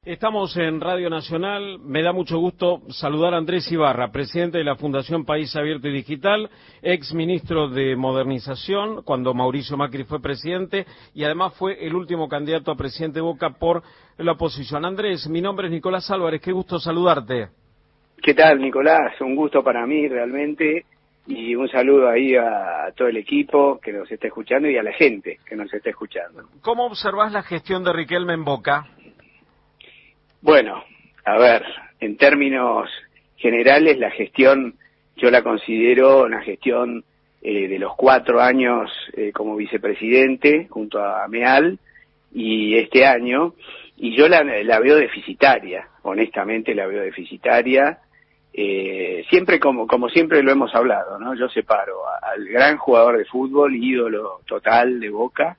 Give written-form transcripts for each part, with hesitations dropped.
Estamos en Radio Nacional. Me da mucho gusto saludar a Andrés Ibarra, presidente de la Fundación País Abierto y Digital, ex ministro de Modernización cuando Mauricio Macri fue presidente y además fue el último candidato a presidente de Boca por la oposición. Andrés, mi nombre es Nicolás Álvarez, qué gusto saludarte. ¿Qué tal, Nicolás? Un gusto para mí realmente y un saludo ahí a todo el equipo que nos está escuchando y a la gente que nos está escuchando. ¿Cómo observás la gestión de Riquelme en Boca? Bueno, a ver, en términos generales la gestión yo la considero una gestión de los 4 años como vicepresidente junto a Meal y este año, y yo la veo deficitaria, honestamente la veo deficitaria, siempre como siempre lo hemos hablado, ¿no? Yo separo al gran jugador de fútbol, ídolo total de Boca,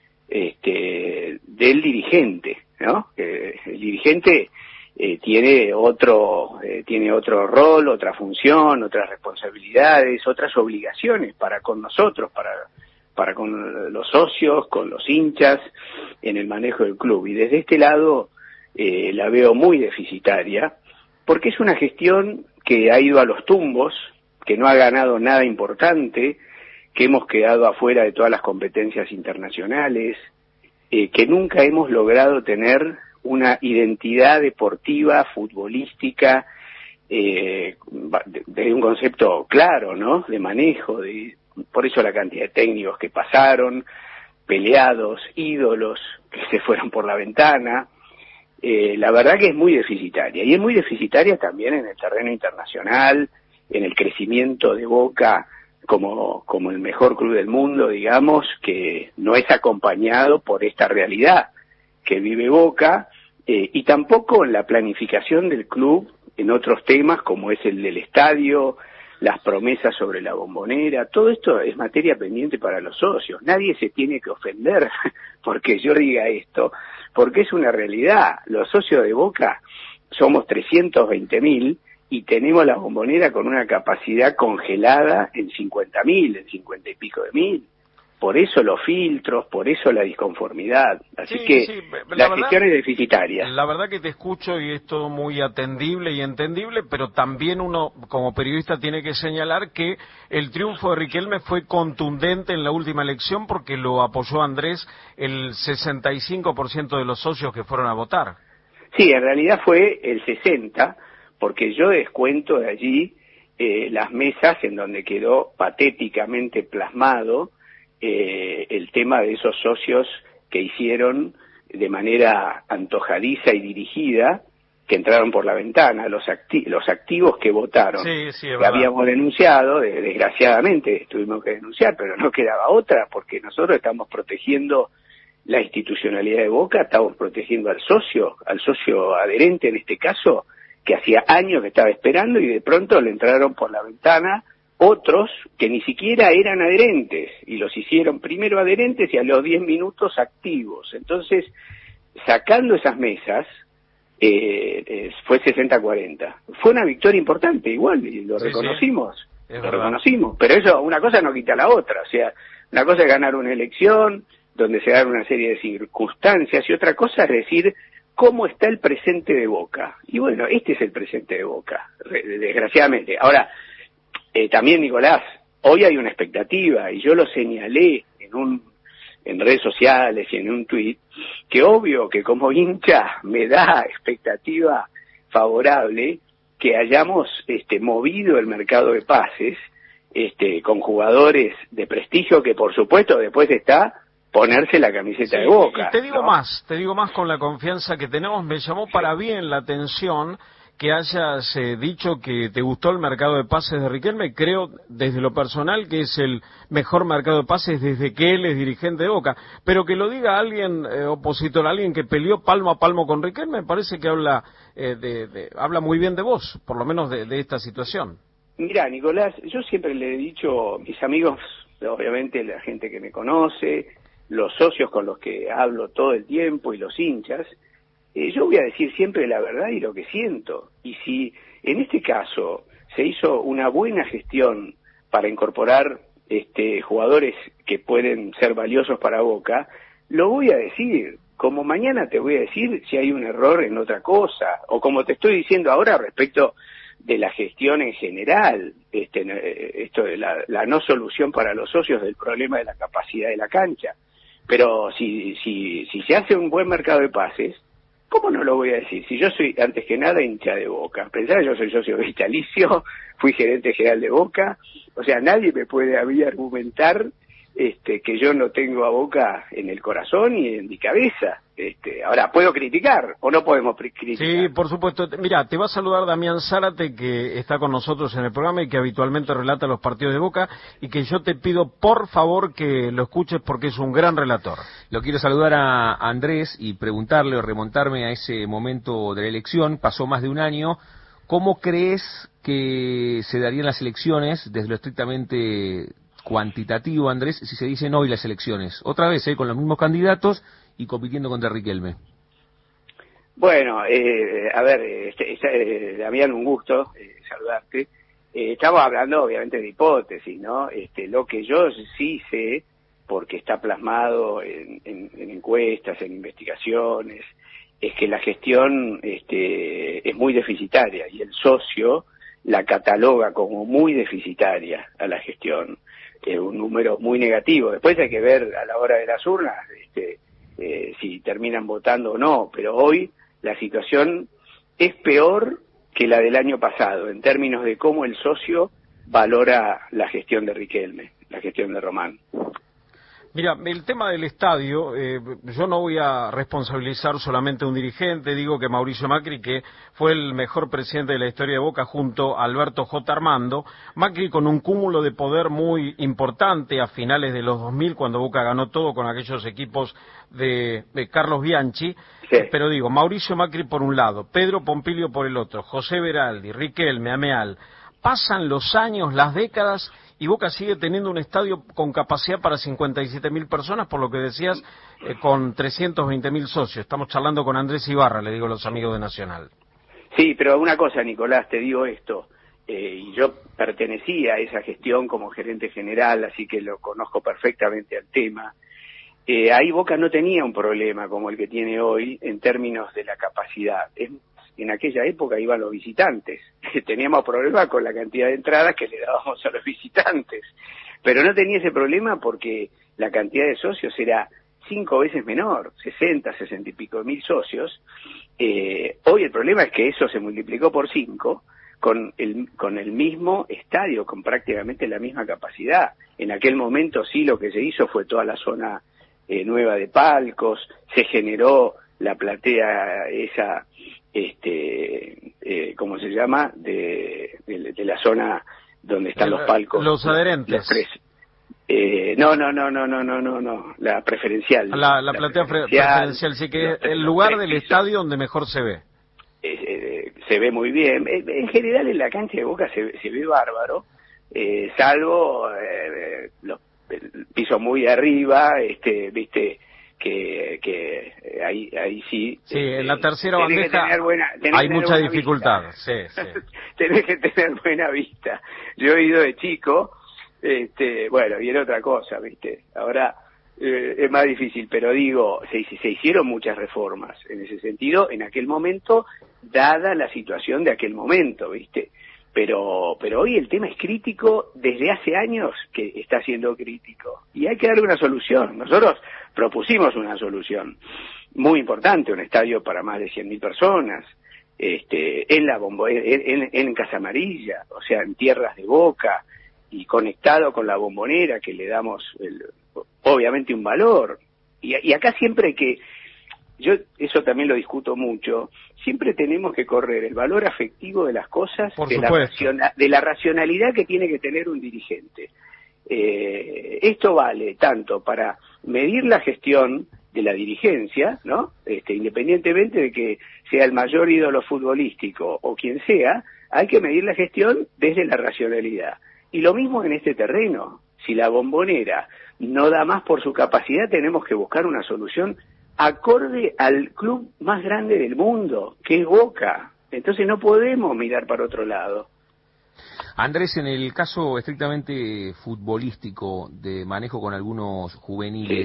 del dirigente, ¿no? El dirigente tiene otro rol, otra función, otras responsabilidades, otras obligaciones para con nosotros, para con los socios, con los hinchas, en el manejo del club. Y desde este lado la veo muy deficitaria, porque es una gestión que ha ido a los tumbos, que no ha ganado nada importante, que hemos quedado afuera de todas las competencias internacionales, que nunca hemos logrado tener una identidad deportiva, futbolística, de un concepto claro, ¿no? De manejo, por eso la cantidad de técnicos que pasaron, peleados, ídolos que se fueron por la ventana. La verdad que es muy deficitaria, y es muy deficitaria también en el terreno internacional, en el crecimiento de Boca como el mejor club del mundo, digamos, que no es acompañado por esta realidad que vive Boca, y tampoco en la planificación del club en otros temas como es el del estadio, las promesas sobre la Bombonera. Todo esto es materia pendiente para los socios. Nadie se tiene que ofender porque yo diga esto, porque es una realidad. Los socios de Boca somos 320.000 y tenemos la Bombonera con una capacidad congelada en 50.000, en 50 y pico de mil. Por eso los filtros, por eso la disconformidad. Así que la gestión es deficitaria. La verdad que te escucho y es todo muy atendible y entendible, pero también uno como periodista tiene que señalar que el triunfo de Riquelme fue contundente en la última elección porque lo apoyó Andrés el 65% de los socios que fueron a votar. Sí, en realidad fue el 60%, porque yo descuento de allí las mesas en donde quedó patéticamente plasmado el tema de esos socios que hicieron de manera antojadiza y dirigida, que entraron por la ventana, los activos que votaron, que habíamos denunciado, desgraciadamente tuvimos que denunciar, pero no quedaba otra, porque nosotros estamos protegiendo la institucionalidad de Boca, estamos protegiendo al socio adherente en este caso, que hacía años que estaba esperando y de pronto le entraron por la ventana otros que ni siquiera eran adherentes y los hicieron primero adherentes y a los 10 minutos activos. Entonces, sacando esas mesas, fue 60-40. Fue una victoria importante igual y lo reconocimos, reconocimos, pero eso, una cosa no quita la otra. O sea, una cosa es ganar una elección donde se dan una serie de circunstancias y otra cosa es decir cómo está el presente de Boca. Y bueno, este es el presente de Boca, desgraciadamente. Ahora, también, Nicolás, hoy hay una expectativa, y yo lo señalé en redes sociales y en un tuit, que obvio que como hincha me da expectativa favorable que hayamos movido el mercado de pases con jugadores de prestigio, que por supuesto después está ponerse la camiseta de Boca. Y te digo más con la confianza que tenemos. Me llamó para bien la atención que hayas dicho que te gustó el mercado de pases de Riquelme. Creo, desde lo personal, que es el mejor mercado de pases desde que él es dirigente de Boca. Pero que lo diga alguien opositor, alguien que peleó palmo a palmo con Riquelme, me parece que habla muy bien de vos, por lo menos de esta situación. Mirá, Nicolás, yo siempre le he dicho, mis amigos, obviamente la gente que me conoce, los socios con los que hablo todo el tiempo y los hinchas, yo voy a decir siempre la verdad y lo que siento. Y si en este caso se hizo una buena gestión para incorporar jugadores que pueden ser valiosos para Boca, lo voy a decir. como mañana te voy a decir si hay un error en otra cosa, o como te estoy diciendo ahora respecto de la gestión en general, esto de la no solución para los socios del problema de la capacidad de la cancha. Pero si se hace un buen mercado de pases, ¿cómo no lo voy a decir? Si yo soy, antes que nada, hincha de Boca. Pensá que yo soy socio vitalicio, fui gerente general de Boca, o sea, nadie me puede a mí argumentar que yo no tengo a Boca en el corazón y en mi cabeza. Ahora, ¿puedo criticar o no podemos criticar? Sí, por supuesto. Mira, te va a saludar Damián Zárate, que está con nosotros en el programa y que habitualmente relata los partidos de Boca, y que yo te pido, por favor, que lo escuches porque es un gran relator. Lo quiero saludar a Andrés y preguntarle o remontarme a ese momento de la elección. Pasó más de un año. ¿Cómo crees que se darían las elecciones desde lo estrictamente cuantitativo, Andrés, si se dicen hoy las elecciones? Otra vez, con los mismos candidatos y compitiendo contra Riquelme. Bueno, a ver, Damián, un gusto saludarte. Estamos hablando obviamente de hipótesis, ¿no? Lo que yo sí sé, porque está plasmado en encuestas, en investigaciones, es que la gestión es muy deficitaria y el socio la cataloga como muy deficitaria a la gestión, un número muy negativo. Después hay que ver a la hora de las urnas si terminan votando o no, pero hoy la situación es peor que la del año pasado en términos de cómo el socio valora la gestión de Riquelme, la gestión de Román. Mira, el tema del estadio, yo no voy a responsabilizar solamente a un dirigente, digo que Mauricio Macri, que fue el mejor presidente de la historia de Boca junto a Alberto J. Armando, Macri con un cúmulo de poder muy importante a finales de los 2000, cuando Boca ganó todo con aquellos equipos de Carlos Bianchi, sí. Pero digo, Mauricio Macri por un lado, Pedro Pompilio por el otro, José Beraldi, Riquelme, Ameal, pasan los años, las décadas, y Boca sigue teniendo un estadio con capacidad para 57.000 personas, por lo que decías, con 320.000 socios. Estamos charlando con Andrés Ibarra, le digo a los amigos de Nacional. Sí, pero una cosa, Nicolás, te digo esto, y yo pertenecía a esa gestión como gerente general, así que lo conozco perfectamente al tema. Ahí Boca no tenía un problema como el que tiene hoy en términos de la capacidad. En aquella época iban los visitantes. Teníamos problemas con la cantidad de entradas que le dábamos a los visitantes. Pero no tenía ese problema porque la cantidad de socios era 5 veces menor, 60 y pico mil socios. Hoy el problema es que eso se multiplicó por 5 con el mismo estadio, con prácticamente la misma capacidad. En aquel momento sí lo que se hizo fue toda la zona nueva de palcos, se generó la platea esa, ¿cómo se llama? De la zona donde están los palcos. Los adherentes. No, la preferencial. La platea preferencial, sí, que es el lugar del estadio donde mejor se ve. Se ve muy bien. En general en la cancha de Boca se ve bárbaro, salvo el piso muy arriba, viste, que ahí sí. Sí, en la tercera bandeja hay mucha dificultad. Sí. Tenés que tener buena vista. Yo he ido de chico, bueno, y era otra cosa, viste. Ahora es más difícil, pero digo, se hicieron muchas reformas en ese sentido en aquel momento, dada la situación de aquel momento, viste. Pero hoy el tema es crítico, desde hace años que está siendo crítico y hay que darle una solución. Nosotros propusimos una solución muy importante, un estadio para más de 100.000 personas, en Casa Amarilla, o sea, en tierras de Boca y conectado con la Bombonera, que le damos obviamente un valor. Y acá siempre que yo eso también lo discuto mucho, siempre tenemos que correr el valor afectivo de las cosas, de la racionalidad que tiene que tener un dirigente. Esto vale tanto para medir la gestión de la dirigencia, ¿no? Independientemente de que sea el mayor ídolo futbolístico o quien sea, hay que medir la gestión desde la racionalidad. Y lo mismo en este terreno. Si la Bombonera no da más por su capacidad, tenemos que buscar una solución acorde al club más grande del mundo, que es Boca. Entonces no podemos mirar para otro lado. Andrés, en el caso estrictamente futbolístico de manejo con algunos juveniles,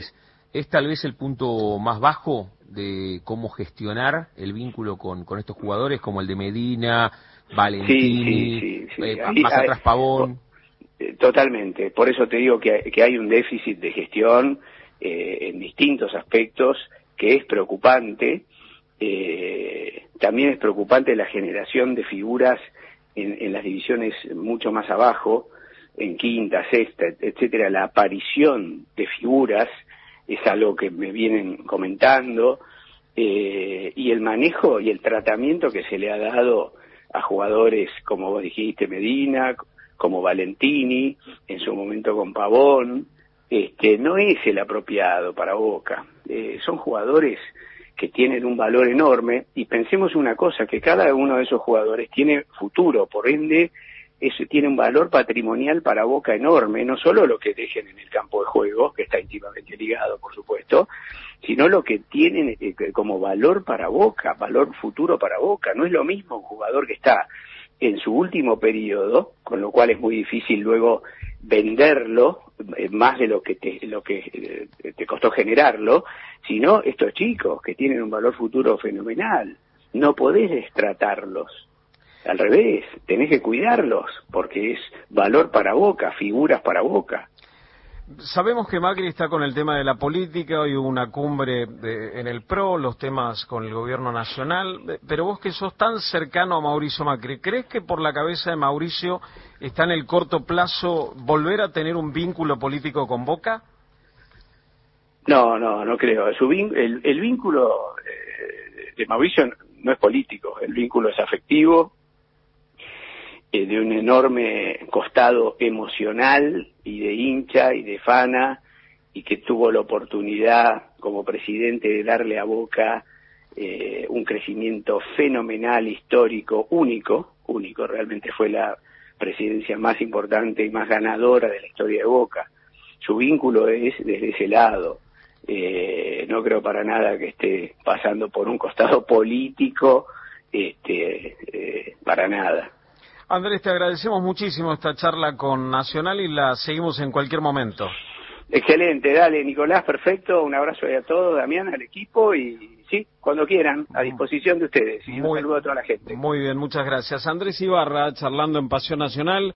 ¿Es tal vez el punto más bajo de cómo gestionar el vínculo con estos jugadores, como el de Medina, Valentini, más atrás Pavón? Totalmente. Por eso te digo que hay un déficit de gestión en distintos aspectos que es preocupante. También es preocupante la generación de figuras en las divisiones mucho más abajo, en quinta, sexta, etcétera. La aparición de figuras es algo que me vienen comentando, y el manejo y el tratamiento que se le ha dado a jugadores, como vos dijiste, Medina, como Valentini, en su momento con Pavón, no es el apropiado para Boca. Son jugadores que tienen un valor enorme, y pensemos una cosa, que cada uno de esos jugadores tiene futuro, por ende, eso tiene un valor patrimonial para Boca enorme, no solo lo que dejen en el campo de juego, que está íntimamente ligado, por supuesto, sino lo que tienen como valor para Boca, valor futuro para Boca. No es lo mismo un jugador que está en su último periodo, con lo cual es muy difícil luego venderlo más de lo que te costó generarlo, sino estos chicos que tienen un valor futuro fenomenal. No podés destratarlos. Al revés, tenés que cuidarlos, porque es valor para Boca, figuras para Boca. Sabemos que Macri está con el tema de la política, hoy hubo una cumbre en el PRO, los temas con el gobierno nacional, pero vos que sos tan cercano a Mauricio Macri, ¿crees que por la cabeza de Mauricio está en el corto plazo volver a tener un vínculo político con Boca? No creo. El vínculo de Mauricio no es político, el vínculo es afectivo, de un enorme costado emocional y de hincha y de fana, y que tuvo la oportunidad como presidente de darle a Boca un crecimiento fenomenal, histórico, único, realmente fue la presidencia más importante y más ganadora de la historia de Boca. Su vínculo es desde ese lado. No creo para nada que esté pasando por un costado político, para nada. Andrés, te agradecemos muchísimo esta charla con Nacional y la seguimos en cualquier momento. Excelente, dale Nicolás, perfecto, un abrazo a todos, Damián, al equipo, y sí, cuando quieran, a disposición de ustedes, y un saludo a toda la gente. Muy bien, muchas gracias. Andrés Ibarra, charlando en Pasión Nacional.